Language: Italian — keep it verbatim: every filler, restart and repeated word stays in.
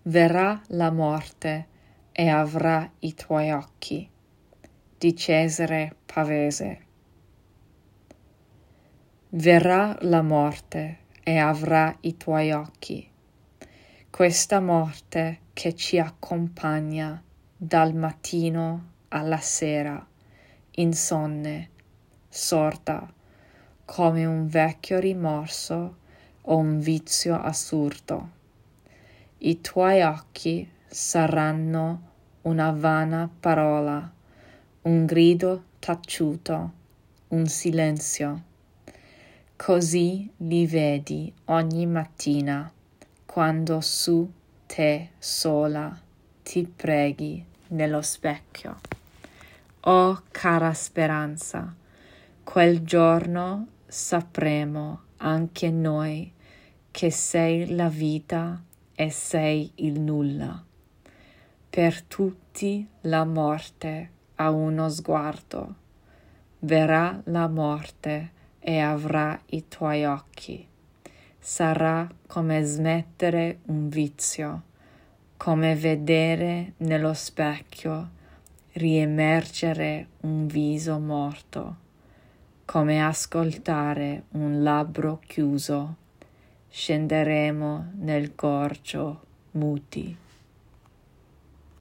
Verrà la morte e avrà i tuoi occhi. Di Cesare Pavese. Verrà la morte e avrà i tuoi occhi. Questa morte che ci accompagna dal mattino alla sera, insonne, sorda, come un vecchio rimorso o un vizio assurdo. I tuoi occhi saranno una vana parola, un grido taciuto, un silenzio. Così li vedi ogni mattina, quando su te sola ti preghi nello specchio. Oh cara speranza, quel giorno sapremo anche noi che sei la vita e sei il nulla. Per tutti la morte ha uno sguardo. Verrà la morte e avrà i tuoi occhi. Sarà come smettere un vizio, come vedere nello specchio riemergere un viso morto, come ascoltare un labbro chiuso. Scenderemo nel gorgio muti.